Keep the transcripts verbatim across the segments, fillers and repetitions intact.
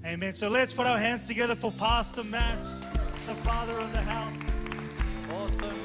Amen. So let's put our hands together for Pastor Matt, the father of the house. Awesome.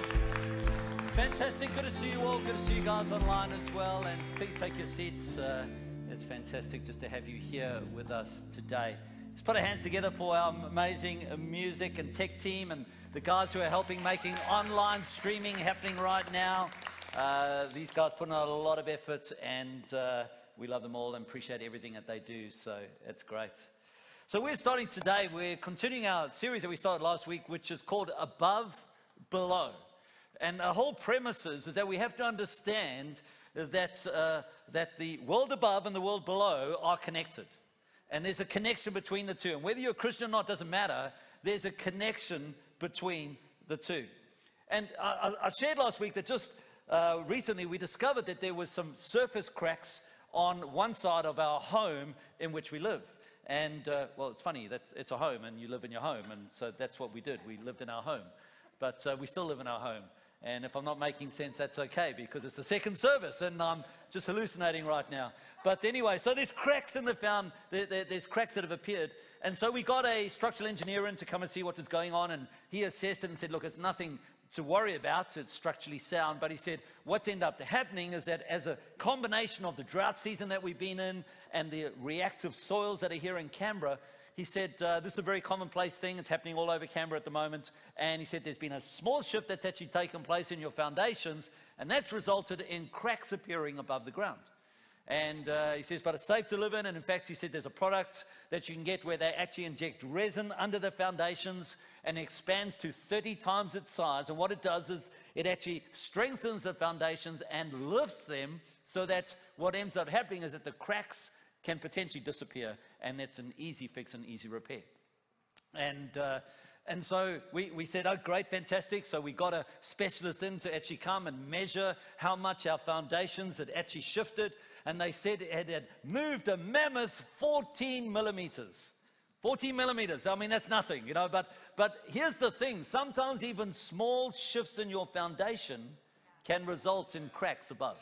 Fantastic. Good to see you all. Good to see you guys online as well. And please take your seats. Uh, it's fantastic just to have you here with us today. Let's put our hands together for our amazing music and tech team and the guys who are helping making online streaming happening right now. Uh, these guys put in a lot of effort, and uh, we love them all and appreciate everything that they do. So it's great. So we're starting today, we're continuing our series that we started last week, which is called Above, Below. And the whole premise is, is that we have to understand that, uh, that the world above and the world below are connected. And there's a connection between the two. And whether you're a Christian or not doesn't matter. There's a connection between the two. And I, I shared last week that just uh, recently we discovered that there was some surface cracks on one side of our home in which we live. And, uh, well, it's funny that it's a home and you live in your home. And so that's what we did. We lived in our home. But uh, we still live in our home. And if I'm not making sense, that's okay, because it's the second service and I'm just hallucinating right now. But anyway, so there's cracks in the found, there, there, there's cracks that have appeared. And so we got a structural engineer in to come and see what was going on. And he assessed it and said, look, it's nothing to worry about. It's structurally sound. But he said, what's ended up happening is that as a combination of the drought season that we've been in and the reactive soils that are here in Canberra, he said, uh, this is a very commonplace thing. It's happening all over Canberra at the moment. And he said, there's been a small shift that's actually taken place in your foundations, and that's resulted in cracks appearing above the ground. And uh, he says, but it's safe to live in. And in fact, he said, there's a product that you can get where they actually inject resin under the foundations and it expands to thirty times its size. And what it does is it actually strengthens the foundations and lifts them, so that what ends up happening is that the cracks can potentially disappear, and it's an easy fix and easy repair. And uh, and so we, we said, oh, great, fantastic. So we got a specialist in to actually come and measure how much our foundations had actually shifted. And they said it had moved a mammoth fourteen millimeters. fourteen millimeters, I mean, that's nothing, you know. But, but here's the thing. Sometimes even small shifts in your foundation can result in cracks above.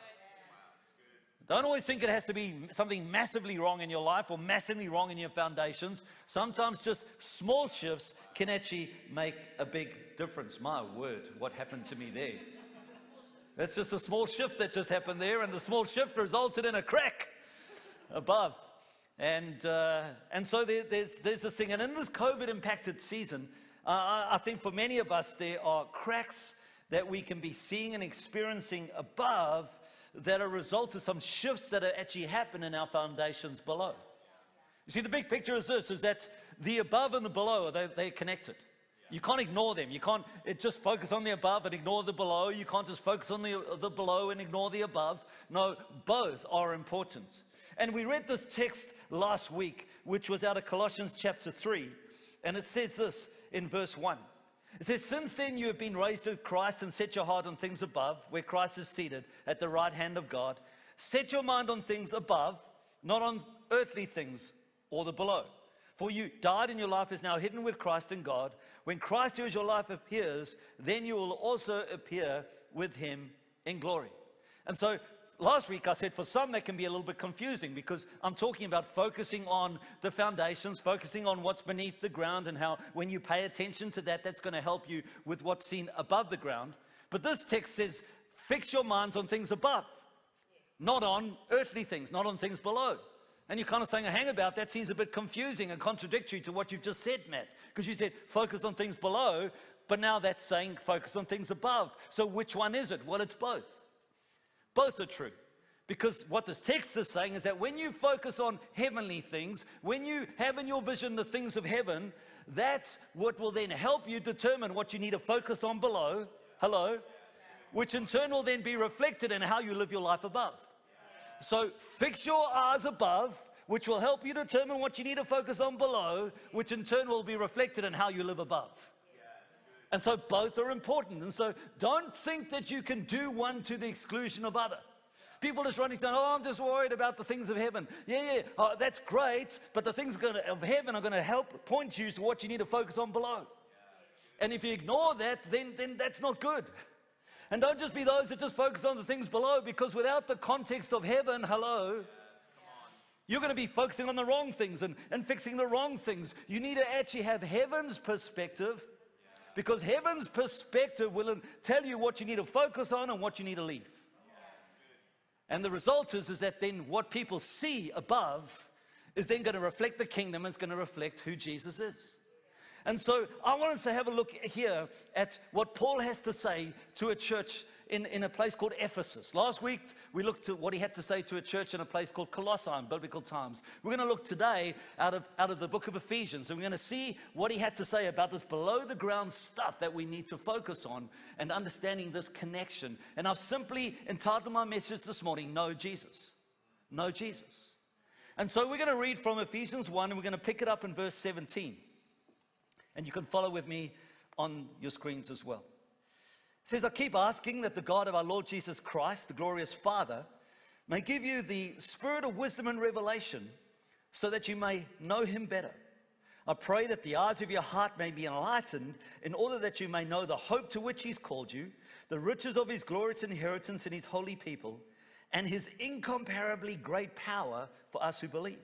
Don't always think it has to be something massively wrong in your life or massively wrong in your foundations. Sometimes just small shifts can actually make a big difference. My word, what happened to me there? That's just a small shift that just happened there, and the small shift resulted in a crack above. And uh, and so there, there's, there's this thing. And in this COVID-impacted season, uh, I, I think for many of us, there are cracks that we can be seeing and experiencing above that are a result of some shifts that are actually happen in our foundations below. You see, the big picture is this, is that the above and the below, they, they're connected. You can't ignore them. You can't it just focus on the above and ignore the below. You can't just focus on the, the below and ignore the above. No, both are important. And we read this text last week, which was out of Colossians chapter three. And it says this in verse one. It says, since then you have been raised with Christ and set your heart on things above, where Christ is seated at the right hand of God. Set your mind on things above, not on earthly things or the below. For you died and your life is now hidden with Christ in God. When Christ, who is your life, appears, then you will also appear with him in glory. And so last week I said for some that can be a little bit confusing, because I'm talking about focusing on the foundations, focusing on what's beneath the ground, and how when you pay attention to that, that's going to help you with what's seen above the ground. But this text says, fix your minds on things above, not on earthly things, not on things below. And you're kind of saying, hang about, that seems a bit confusing and contradictory to what you've just said, Matt. Because you said focus on things below, but now that's saying focus on things above. So which one is it? Well, it's both. Both are true. Because what this text is saying is that when you focus on heavenly things, when you have in your vision the things of heaven, that's what will then help you determine what you need to focus on below. Hello? Which in turn will then be reflected in how you live your life above. So fix your eyes above, which will help you determine what you need to focus on below, which in turn will be reflected in how you live above. And so both are important. And so don't think that you can do one to the exclusion of other. People just running down, oh, I'm just worried about the things of heaven. Yeah, yeah, oh, that's great, but the things of heaven are going to help point you to what you need to focus on below. And if you ignore that, then, then that's not good. And don't just be those that just focus on the things below, because without the context of heaven, hello, You're going to be focusing on the wrong things and, and fixing the wrong things. You need to actually have heaven's perspective, because heaven's perspective will tell you what you need to focus on and what you need to leave. And the result is, is that then what people see above is then going to reflect the kingdom, and it's going to reflect who Jesus is. And so I want us to have a look here at what Paul has to say to a church in, in a place called Ephesus. Last week, we looked at what he had to say to a church in a place called Colossae in biblical times. We're going to look today out of, out of the book of Ephesians, and we're going to see what he had to say about this below the ground stuff that we need to focus on and understanding this connection. And I've simply entitled my message this morning, Know Jesus. Know Jesus. And so we're going to read from Ephesians one, and we're going to pick it up in verse seventeen. And you can follow with me on your screens as well. It says, I keep asking that the God of our Lord Jesus Christ, the glorious Father, may give you the spirit of wisdom and revelation so that you may know him better. I pray that the eyes of your heart may be enlightened in order that you may know the hope to which he's called you, the riches of his glorious inheritance in his holy people, and his incomparably great power for us who believe.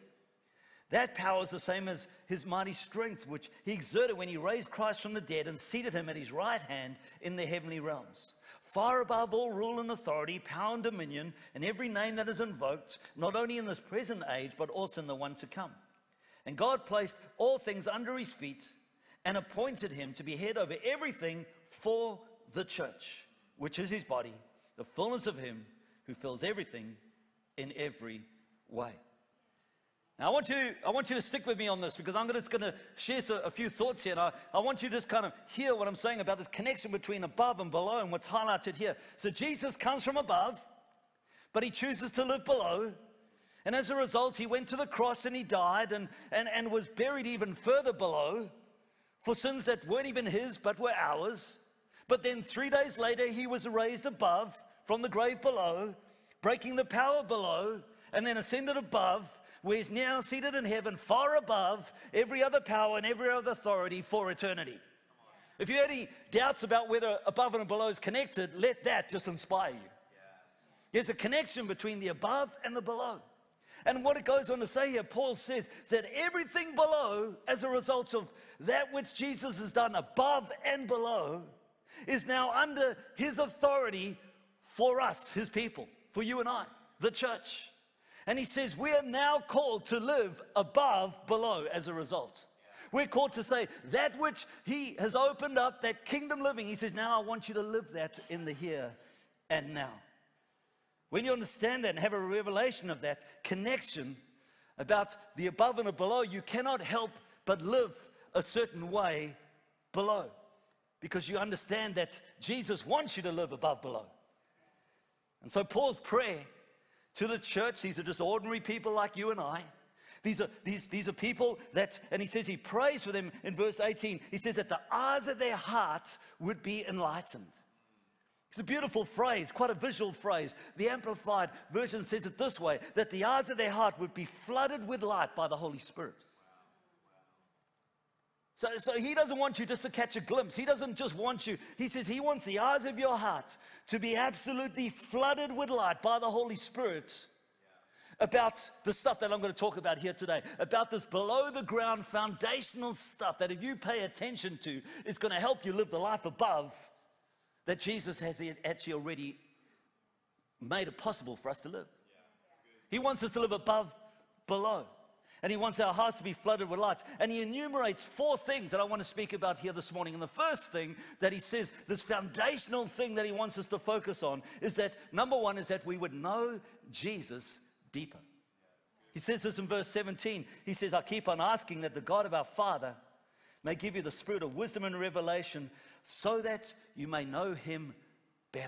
That power is the same as his mighty strength, which he exerted when he raised Christ from the dead and seated him at his right hand in the heavenly realms, far above all rule and authority, power and dominion, and every name that is invoked, not only in this present age, but also in the one to come. And God placed all things under his feet and appointed him to be head over everything for the church, which is his body, the fullness of him who fills everything in every way. Now, I want you, I want you to stick with me on this, because I'm just going to share a few thoughts here. And I, I want you to just kind of hear what I'm saying about this connection between above and below and what's highlighted here. So Jesus comes from above, but he chooses to live below. And as a result, he went to the cross and he died and, and, and was buried even further below for sins that weren't even his, but were ours. But then three days later, he was raised above from the grave below, breaking the power below, and then ascended above, where he's now seated in heaven, far above every other power and every other authority for eternity. If you have any doubts about whether above and below is connected, let that just inspire you. There's a connection between the above and the below. And what it goes on to say here, Paul says that everything below, as a result of that which Jesus has done above and below, is now under his authority for us, his people, for you and I, the church. And he says we are now called to live above, below as a result. We're called to say that which he has opened up, that kingdom living, he says, now I want you to live that in the here and now. When you understand that and have a revelation of that connection about the above and the below, you cannot help but live a certain way below, because you understand that Jesus wants you to live above, below. And so Paul's prayer to the church, these are just ordinary people like you and I. These are, these, these are people that, and he says he prays for them in verse eighteen. He says that the eyes of their hearts would be enlightened. It's a beautiful phrase, quite a visual phrase. The Amplified Version says it this way, that the eyes of their heart would be flooded with light by the Holy Spirit. So, so he doesn't want you just to catch a glimpse. He doesn't just want you. He says he wants the eyes of your heart to be absolutely flooded with light by the Holy Spirit about the stuff that I'm going to talk about here today, about this below the ground foundational stuff that if you pay attention to, is going to help you live the life above that Jesus has actually already made it possible for us to live. He wants us to live above, below. And he wants our hearts to be flooded with lights. And he enumerates four things that I want to speak about here this morning. And the first thing that he says, this foundational thing that he wants us to focus on, is that number one is that we would know Jesus deeper. He says this in verse seventeen. He says, I keep on asking that the God of our Father may give you the spirit of wisdom and revelation so that you may know him better.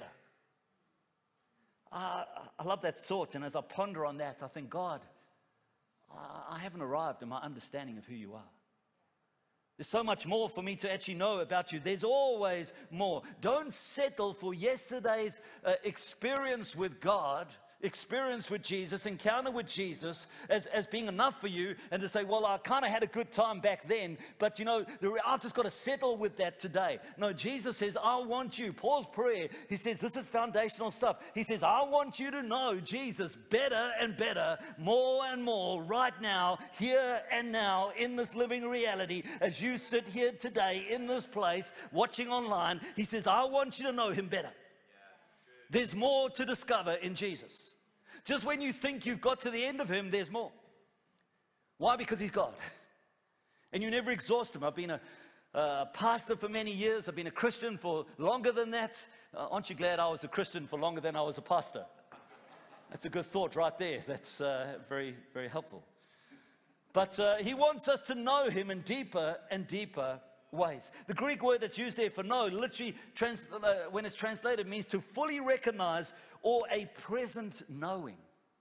Uh, I love that thought. And as I ponder on that, I think, God, I haven't arrived in my understanding of who you are. There's so much more for me to actually know about you. There's always more. Don't settle for yesterday's uh, experience with God experience with Jesus, encounter with Jesus as, as being enough for you, and to say, well, I kind of had a good time back then, but you know, the, I've just got to settle with that today. No, Jesus says, I want you. Paul's prayer, he says, this is foundational stuff. He says, I want you to know Jesus better and better, more and more, right now, here and now, in this living reality, as you sit here today in this place, watching online. He says, I want you to know him better. There's more to discover in Jesus. Just when you think you've got to the end of him, there's more. Why? Because he's God. And you never exhaust him. I've been a, a pastor for many years. I've been a Christian for longer than that. Uh, aren't you glad I was a Christian for longer than I was a pastor? That's a good thought right there. That's uh, very, very helpful. But uh, he wants us to know him in deeper and deeper ways. The Greek word that's used there for know, literally, trans, uh, when it's translated, means to fully recognize or a present knowing.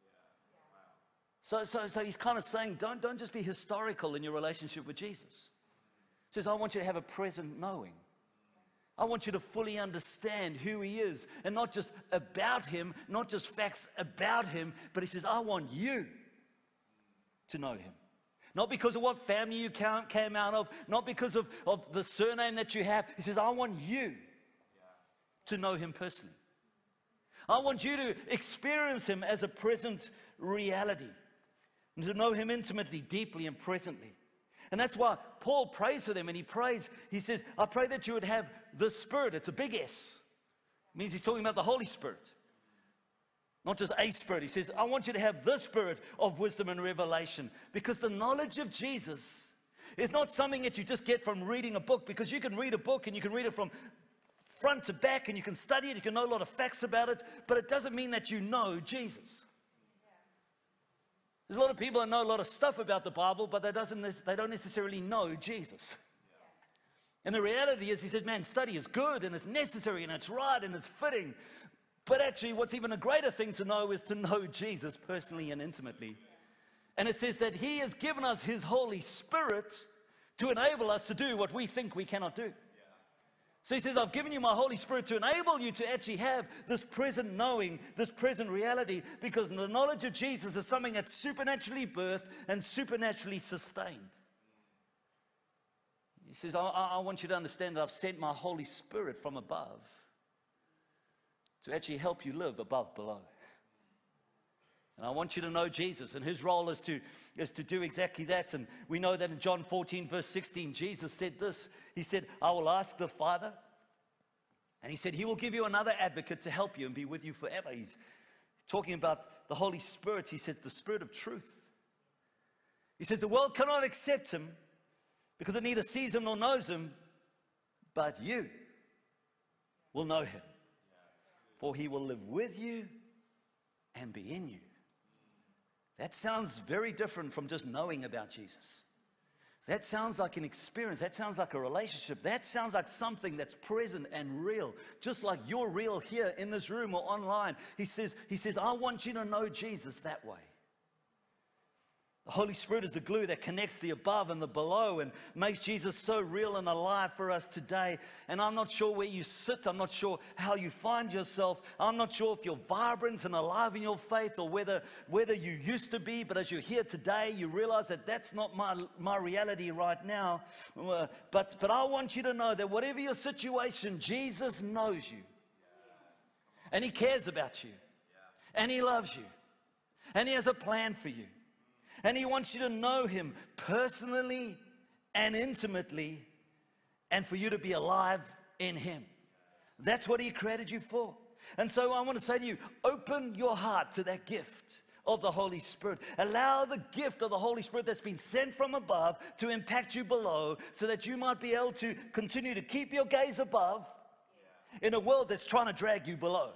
So, so, so he's kind of saying, don't, don't just be historical in your relationship with Jesus. He says, I want you to have a present knowing. I want you to fully understand who he is, and not just about him, not just facts about him, but he says, I want you to know him. Not because of what family you came out of, not because of, of the surname that you have. He says, I want you to know him personally. I want you to experience him as a present reality, and to know him intimately, deeply, and presently. And that's why Paul prays for them, and he prays, he says, I pray that you would have the Spirit. It's a big S. It means he's talking about the Holy Spirit. Not just a spirit. He says, I want you to have the spirit of wisdom and revelation, because the knowledge of Jesus is not something that you just get from reading a book, because you can read a book and you can read it from front to back and you can study it, you can know a lot of facts about it, but it doesn't mean that you know Jesus. There's a lot of people that know a lot of stuff about the Bible, but they, doesn't, they don't necessarily know Jesus. And the reality is, he says, man, study is good and it's necessary and it's right and it's fitting. But actually, what's even a greater thing to know is to know Jesus personally and intimately. And it says that he has given us his Holy Spirit to enable us to do what we think we cannot do. So he says, I've given you my Holy Spirit to enable you to actually have this present knowing, this present reality, because the knowledge of Jesus is something that's supernaturally birthed and supernaturally sustained. He says, I, I want you to understand that I've sent my Holy Spirit from above to actually help you live above below. And I want you to know Jesus, and his role is to, is to do exactly that. And we know that in John fourteen, verse sixteen, Jesus said this. He said, I will ask the Father, and he said, he will give you another advocate to help you and be with you forever. He's talking about the Holy Spirit. He says, the Spirit of truth. He says, the world cannot accept him because it neither sees him nor knows him, but you will know him. For he will live with you and be in you. That sounds very different from just knowing about Jesus. That sounds like an experience. That sounds like a relationship. That sounds like something that's present and real, just like you're real here in this room or online. He says, he says, I want you to know Jesus that way. The Holy Spirit is the glue that connects the above and the below and makes Jesus so real and alive for us today. And I'm not sure where you sit. I'm not sure how you find yourself. I'm not sure if you're vibrant and alive in your faith, or whether, whether you used to be, but as you're here today, you realize that that's not my, my reality right now. Uh, but, but I want you to know that whatever your situation, Jesus knows you. And he cares about you. And he loves you. And he has a plan for you. And he wants you to know him personally and intimately, and for you to be alive in him. That's what he created you for. And so I want to say to you, open your heart to that gift of the Holy Spirit. Allow the gift of the Holy Spirit that's been sent from above to impact you below, so that you might be able to continue to keep your gaze above in a world that's trying to drag you below.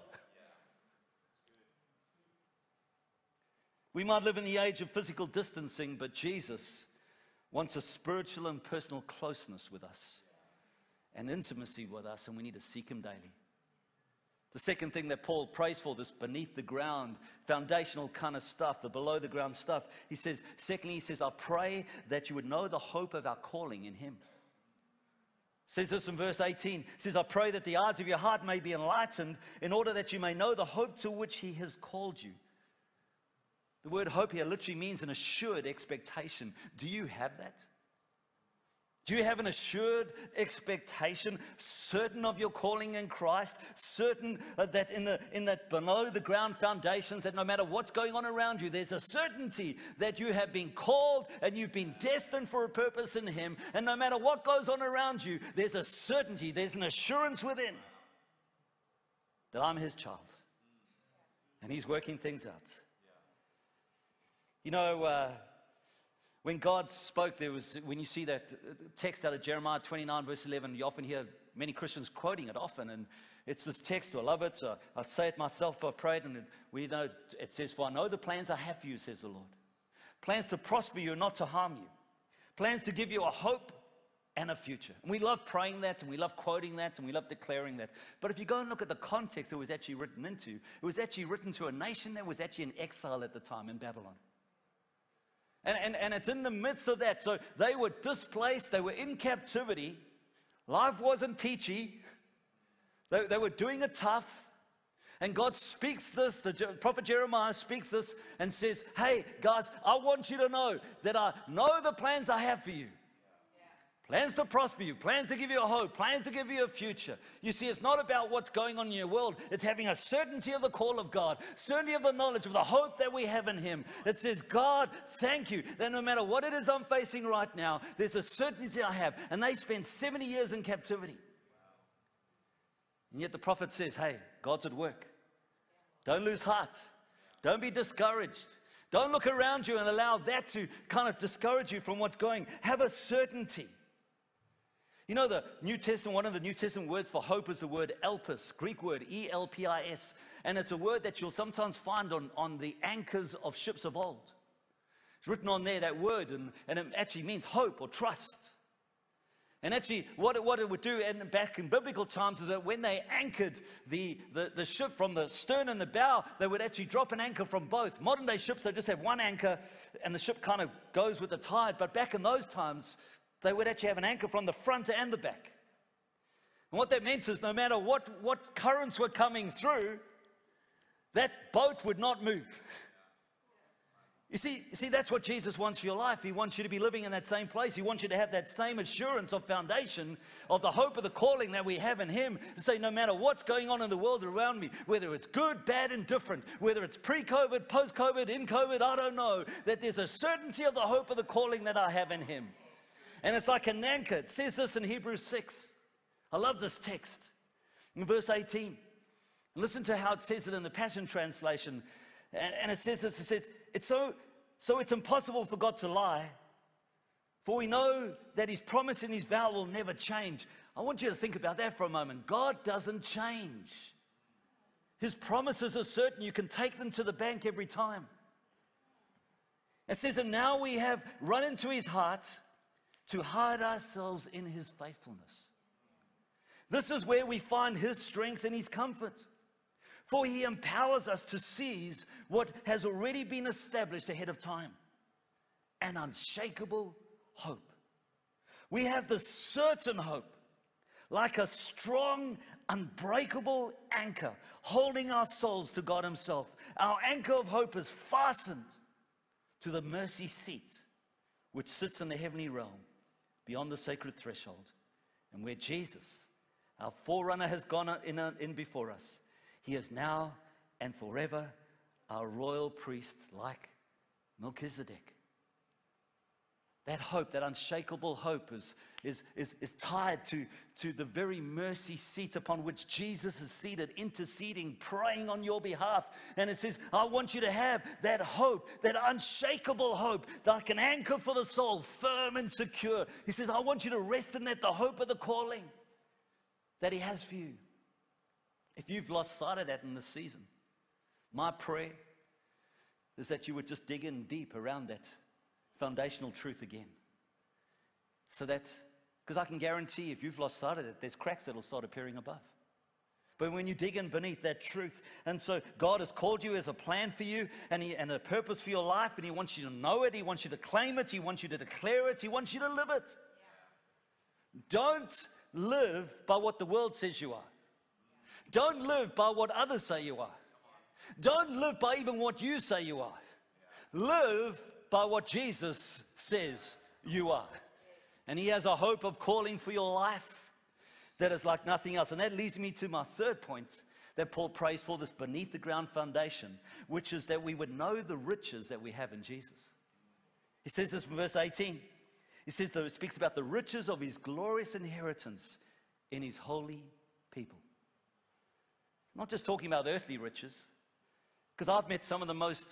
We might live in the age of physical distancing, but Jesus wants a spiritual and personal closeness with us and intimacy with us, and we need to seek him daily. The second thing that Paul prays for, this beneath the ground, foundational kind of stuff, the below the ground stuff, he says, secondly, he says, I pray that you would know the hope of our calling in him. Says this in verse eighteen, says, I pray that the eyes of your heart may be enlightened, in order that you may know the hope to which he has called you, The word hope here literally means an assured expectation. Do you have that? Do you have an assured expectation, certain of your calling in Christ, certain that in the in that below the ground foundations, that no matter what's going on around you, there's a certainty that you have been called and you've been destined for a purpose in Him, and no matter what goes on around you, there's a certainty, there's an assurance within that I'm His child and He's working things out. You know, uh, when God spoke, there was, when you see that text out of Jeremiah twenty-nine, verse eleven, you often hear many Christians quoting it often, and it's this text, I love it, so I say it myself, I prayed, and we know, it says, for I know the plans I have for you, says the Lord. Plans to prosper you and not to harm you. Plans to give you a hope and a future. And we love praying that, and we love quoting that, and we love declaring that. But if you go and look at the context it was actually written into, it was actually written to a nation that was actually in exile at the time in Babylon. And, and, and it's in the midst of that. So they were displaced. They were in captivity. Life wasn't peachy. They, they were doing it tough. And God speaks this, the prophet Jeremiah speaks this and says, hey, guys, I want you to know that I know the plans I have for you. Plans to prosper you, plans to give you a hope, plans to give you a future. You see, it's not about what's going on in your world. It's having a certainty of the call of God, certainty of the knowledge of the hope that we have in Him. It says, God, thank you that no matter what it is I'm facing right now, there's a certainty I have. And they spent seventy years in captivity. And yet the prophet says, hey, God's at work. Don't lose heart. Don't be discouraged. Don't look around you and allow that to kind of discourage you from what's going. Have a certainty. You know, the New Testament, one of the New Testament words for hope is the word elpis, Greek word, E L P I S. And it's a word that you'll sometimes find on, on the anchors of ships of old. It's written on there, that word, and, and it actually means hope or trust. And actually, what it, what it would do and back in biblical times is that when they anchored the, the, the ship from the stern and the bow, they would actually drop an anchor from both. Modern day ships, they just have one anchor, and the ship kind of goes with the tide. But back in those times, they would actually have an anchor from the front and the back. And what that meant is no matter what, what currents were coming through, that boat would not move. You see, you see, that's what Jesus wants for your life. He wants you to be living in that same place. He wants you to have that same assurance of foundation, of the hope of the calling that we have in Him. To say no matter what's going on in the world around me, whether it's good, bad, and different, whether it's pre-COVID, post-COVID, in COVID, I don't know, that there's a certainty of the hope of the calling that I have in Him. And it's like an anchor. It says this in Hebrews six. I love this text. In verse eighteen. And listen to how it says it in the Passion Translation. And, and it says this, it says, it's so, so it's impossible for God to lie, for we know that His promise and His vow will never change. I want you to think about that for a moment. God doesn't change. His promises are certain. You can take them to the bank every time. It says, and now we have run into His heart to hide ourselves in His faithfulness. This is where we find His strength and His comfort. For He empowers us to seize what has already been established ahead of time. An unshakable hope. We have this certain hope, like a strong, unbreakable anchor, holding our souls to God Himself. Our anchor of hope is fastened to the mercy seat, which sits in the heavenly realm, beyond the sacred threshold, and where Jesus, our forerunner, has gone in, in before us. He is now and forever our royal priest, like Melchizedek. That hope, that unshakable hope is, is, is, is tied to, to the very mercy seat upon which Jesus is seated, interceding, praying on your behalf. And it says, I want you to have that hope, that unshakable hope, like an anchor for the soul, firm and secure. He says, I want you to rest in that, the hope of the calling that He has for you. If you've lost sight of that in this season, my prayer is that you would just dig in deep around that foundational truth again. So that, because I can guarantee if you've lost sight of it, there's cracks that'll start appearing above. But when you dig in beneath that truth, and so God has called you as a plan for you and, he, and a purpose for your life, and He wants you to know it, He wants you to claim it, He wants you to declare it, He wants you to live it. Yeah. Don't live by what the world says you are. Don't live by what others say you are. Don't live by even what you say you are. Live by what Jesus says you are. And he has a hope of calling for your life that is like nothing else. And that leads me to my third point that Paul prays for, this beneath the ground foundation, which is that we would know the riches that we have in Jesus. He says this in verse eighteen. He says that it speaks about the riches of his glorious inheritance in his holy people. Not just talking about earthly riches, because I've met some of the most,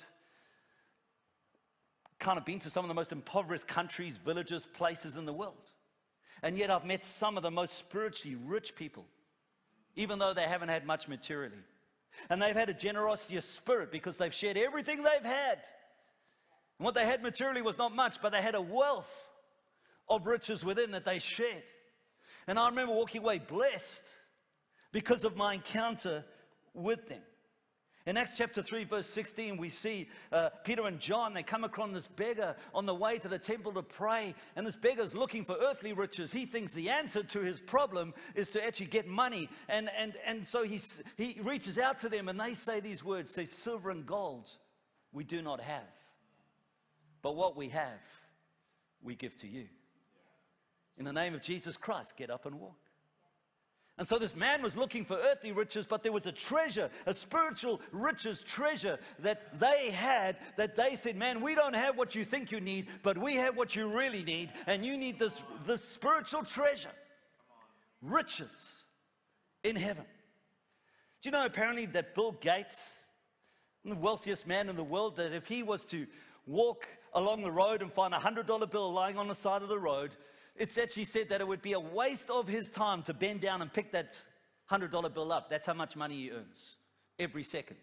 kind of been to some of the most impoverished countries, villages, places in the world. And yet I've met some of the most spiritually rich people, even though they haven't had much materially. And they've had a generosity of spirit because they've shared everything they've had. And what they had materially was not much, but they had a wealth of riches within that they shared. And I remember walking away blessed because of my encounter with them. In Acts chapter three, verse sixteen, we see uh, Peter and John, they come across this beggar on the way to the temple to pray. And this beggar's looking for earthly riches. He thinks the answer to his problem is to actually get money. And, and, and so he, he reaches out to them and they say these words, say, silver and gold we do not have, but what we have, we give to you. In the name of Jesus Christ, get up and walk. And so this man was looking for earthly riches, but there was a treasure, a spiritual riches treasure that they had, that they said, man, we don't have what you think you need, but we have what you really need, and you need this, this spiritual treasure, riches in heaven. Do you know apparently that Bill Gates, the wealthiest man in the world, that if he was to walk along the road and find a one hundred dollar bill lying on the side of the road, it's actually said that it would be a waste of his time to bend down and pick that one hundred dollar bill up. That's how much money he earns every second.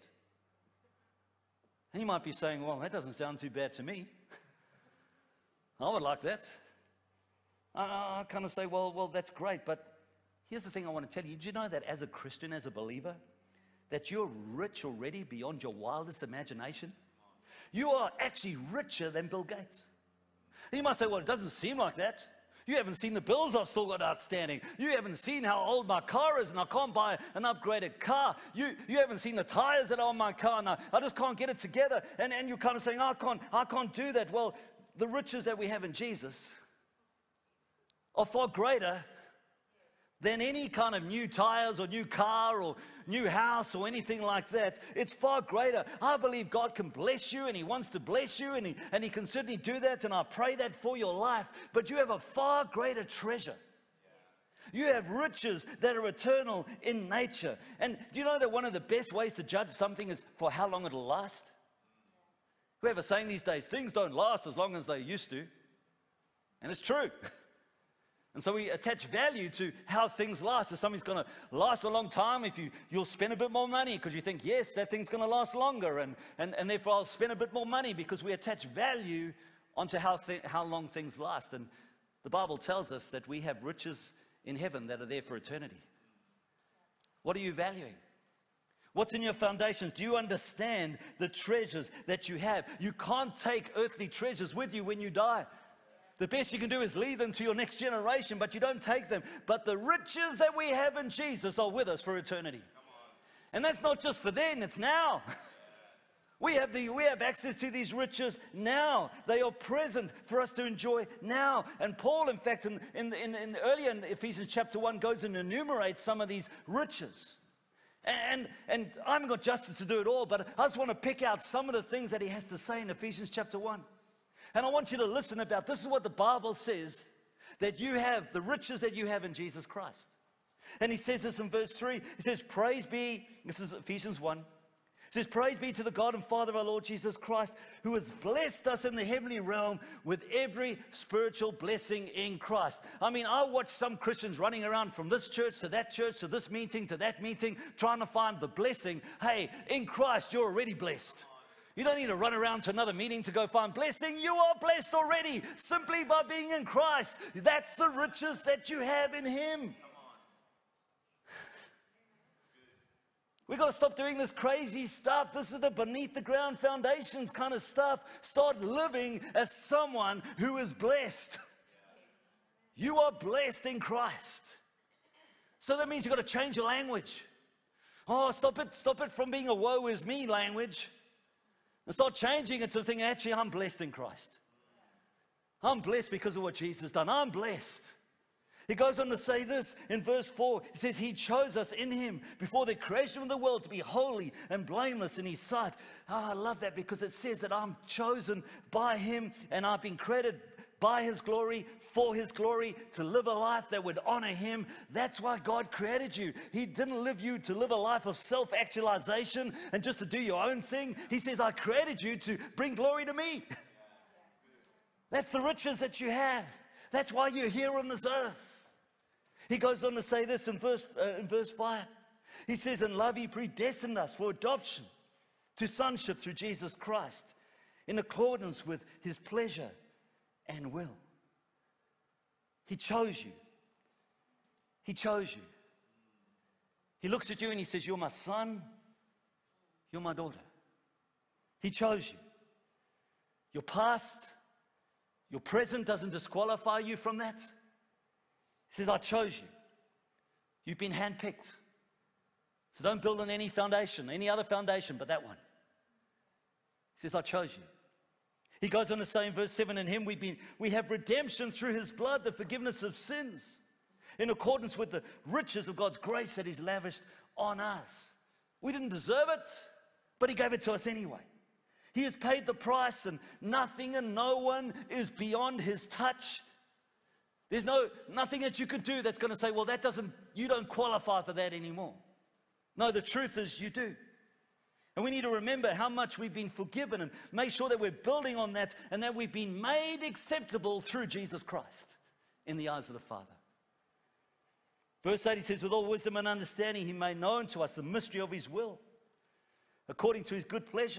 And you might be saying, well, that doesn't sound too bad to me. I would like that. I, I kind of say, well, well, that's great. But here's the thing I want to tell you. Do you know that as a Christian, as a believer, that you're rich already beyond your wildest imagination? You are actually richer than Bill Gates. And you might say, well, it doesn't seem like that. You haven't seen the bills I've still got outstanding. You haven't seen how old my car is and I can't buy an upgraded car. You, you haven't seen the tires that are on my car and I, I just can't get it together. And, and you're kind of saying, I can't, I can't do that. Well, the riches that we have in Jesus are far greater than any kind of new tires or new car or new house or anything like that. It's far greater. I believe God can bless you and he wants to bless you and he, and he can certainly do that, and I pray that for your life. But you have a far greater treasure. You have riches that are eternal in nature. And do you know that one of the best ways to judge something is for how long it'll last? We have a saying these days, things don't last as long as they used to. And it's true. And so we attach value to how things last. If something's going to last a long time, if you, you'll spend a bit more money because you think, yes, that thing's going to last longer. And, and, and therefore, I'll spend a bit more money because we attach value onto how, th- how long things last. And the Bible tells us that we have riches in heaven that are there for eternity. What are you valuing? What's in your foundations? Do you understand the treasures that you have? You can't take earthly treasures with you when you die. The best you can do is leave them to your next generation, but you don't take them. But the riches that we have in Jesus are with us for eternity. And that's not just for then, it's now. We have, the, we have access to these riches now. They are present for us to enjoy now. And Paul, in fact, in, in, in, in earlier in Ephesians chapter one, goes and enumerates some of these riches. And, and I haven't got justice to do it all, but I just want to pick out some of the things that he has to say in Ephesians chapter one. And I want you to listen about, this is what the Bible says, that you have, the riches that you have in Jesus Christ. And he says this in verse three. He says, praise be, this is Ephesians one. It says, praise be to the God and Father of our Lord Jesus Christ, who has blessed us in the heavenly realm with every spiritual blessing in Christ. I mean, I watch some Christians running around from this church to that church, to this meeting, to that meeting, trying to find the blessing. Hey, in Christ, you're already blessed. You don't need to run around to another meeting to go find blessing. You are blessed already, simply by being in Christ. That's the riches that you have in Him. We've got to stop doing this crazy stuff. This is the beneath the ground foundations kind of stuff. Start living as someone who is blessed. You are blessed in Christ. So that means you've got to change your language. Oh, stop it, stop it from being a woe is me language. And start changing it to thinking, actually, I'm blessed in Christ. I'm blessed because of what Jesus has done. I'm blessed. He goes on to say this in verse four. He says, He chose us in Him before the creation of the world to be holy and blameless in His sight. Oh, I love that because it says that I'm chosen by Him and I've been credited by His glory, for His glory, to live a life that would honor Him. That's why God created you. He didn't live you to live a life of self-actualization and just to do your own thing. He says, I created you to bring glory to me. That's the riches that you have. That's why you're here on this earth. He goes on to say this in verse, uh, in verse five. He says, in love He predestined us for adoption to sonship through Jesus Christ, in accordance with His pleasure and will. He chose you. He chose you. He looks at you and He says, you're my son, you're my daughter. He chose you. Your past, your present doesn't disqualify you from that. He says, I chose you. You've been handpicked. So don't build on any foundation, any other foundation but that one. He says, I chose you. He goes on to say in verse seven, in Him we've been, we have redemption through His blood, the forgiveness of sins, in accordance with the riches of God's grace that He's lavished on us. We didn't deserve it, but He gave it to us anyway. He has paid the price, and nothing and no one is beyond His touch. There's no, nothing that you could do that's going to say, well, that doesn't, you don't qualify for that anymore. No, the truth is you do. And we need to remember how much we've been forgiven and make sure that we're building on that and that we've been made acceptable through Jesus Christ in the eyes of the Father. Verse eight, he says, with all wisdom and understanding, He made known to us the mystery of His will, according to His good pleasure.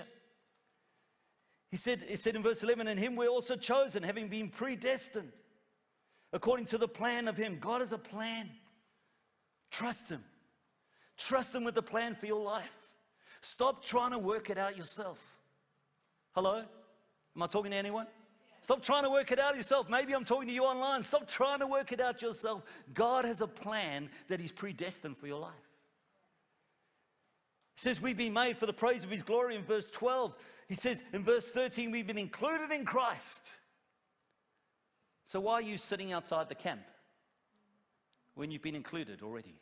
He said, he said in verse eleven, in Him we're also chosen, having been predestined, according to the plan of Him. God has a plan. Trust Him. Trust Him with the plan for your life. Stop trying to work it out yourself. Hello? Am I talking to anyone? Stop trying to work it out yourself. Maybe I'm talking to you online. Stop trying to work it out yourself. God has a plan that He's predestined for your life. He says we've been made for the praise of His glory in verse twelve. He says in verse thirteen, we've been included in Christ. So why are you sitting outside the camp when you've been included already?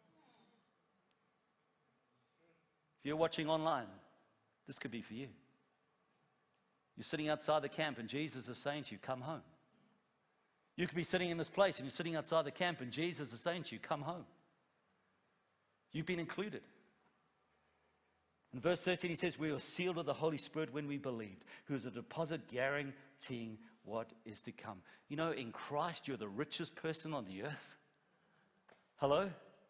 If you're watching online, this could be for you. You're sitting outside the camp and Jesus is saying to you, come home. You could be sitting in this place and you're sitting outside the camp and Jesus is saying to you, come home. You've been included. In verse thirteen, he says, we were sealed with the Holy Spirit when we believed, who is a deposit guaranteeing what is to come. You know, in Christ, you're the richest person on the earth. Hello?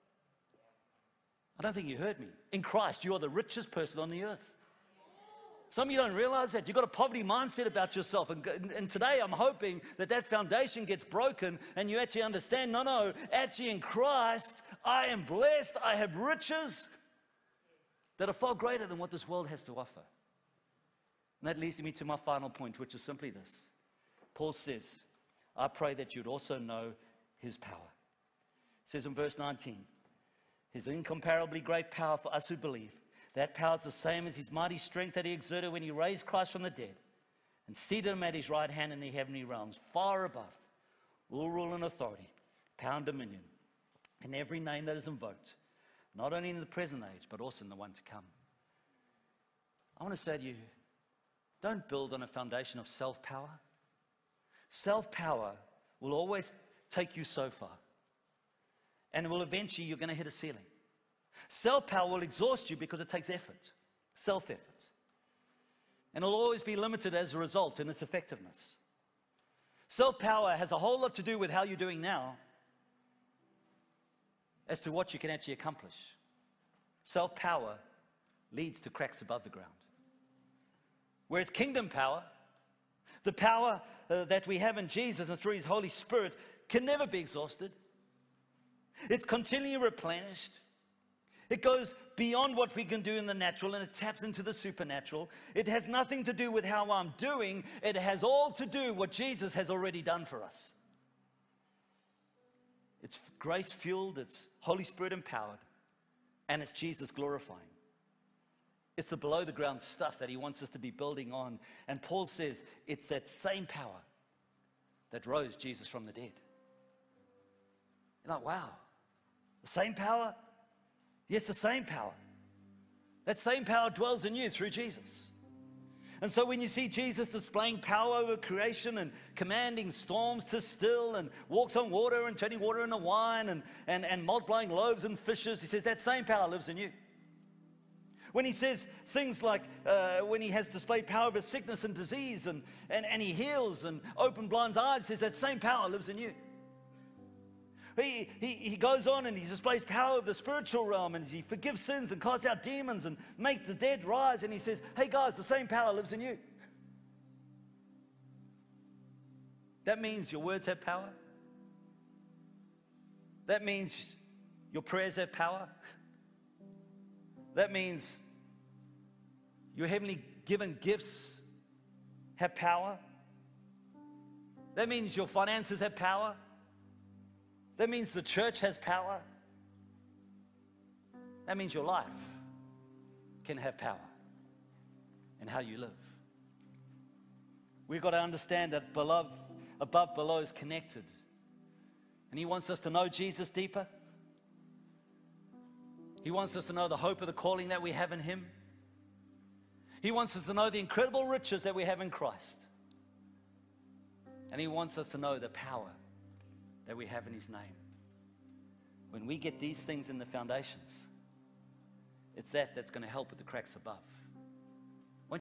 I don't think you heard me. In Christ, you are the richest person on the earth. Some of you don't realize that. You've got a poverty mindset about yourself. And, and today I'm hoping that that foundation gets broken and you actually understand, no, no, actually in Christ, I am blessed. I have riches that are far greater than what this world has to offer. And that leads me to my final point, which is simply this. Paul says, I pray that you'd also know His power. It says in verse nineteen, His incomparably great power for us who believe. That power is the same as His mighty strength that He exerted when He raised Christ from the dead and seated Him at His right hand in the heavenly realms, far above all rule and authority, power and dominion, and every name that is invoked, not only in the present age, but also in the one to come. I want to say to you, don't build on a foundation of self-power. Self-power will always take you so far. And will eventually, you're going to hit a ceiling. Self-power will exhaust you because it takes effort, self-effort. And it'll always be limited as a result in its effectiveness. Self-power has a whole lot to do with how you're doing now as to what you can actually accomplish. Self-power leads to cracks above the ground. Whereas kingdom power, the power uh, that we have in Jesus and through His Holy Spirit, can never be exhausted. It's continually replenished. It goes beyond what we can do in the natural and it taps into the supernatural. It has nothing to do with how I'm doing. It has all to do with what Jesus has already done for us. It's grace fueled, it's Holy Spirit empowered, and it's Jesus glorifying. It's the below the ground stuff that he wants us to be building on. And Paul says it's that same power that rose Jesus from the dead. You're like, wow, the same power? Yes, the same power. That same power dwells in you through Jesus. And so when you see Jesus displaying power over creation and commanding storms to still and walks on water and turning water into wine and, and, and multiplying loaves and fishes, he says that same power lives in you. When he says things like uh, when he has displayed power over sickness and disease and, and, and he heals and open blind eyes, he says that same power lives in you. He, he, he goes on and he displays power of the spiritual realm and he forgives sins and casts out demons and makes the dead rise, and he says, hey guys, the same power lives in you. That means your words have power. That means your prayers have power. That means your heavenly given gifts have power. That means your finances have power. That means the church has power. That means your life can have power in how you live. We've got to understand that below, above, below is connected. And he wants us to know Jesus deeper. He wants us to know the hope of the calling that we have in him. He wants us to know the incredible riches that we have in Christ. And he wants us to know the power that we have in his name. When we get these things in the foundations, it's that that's going to help with the cracks above.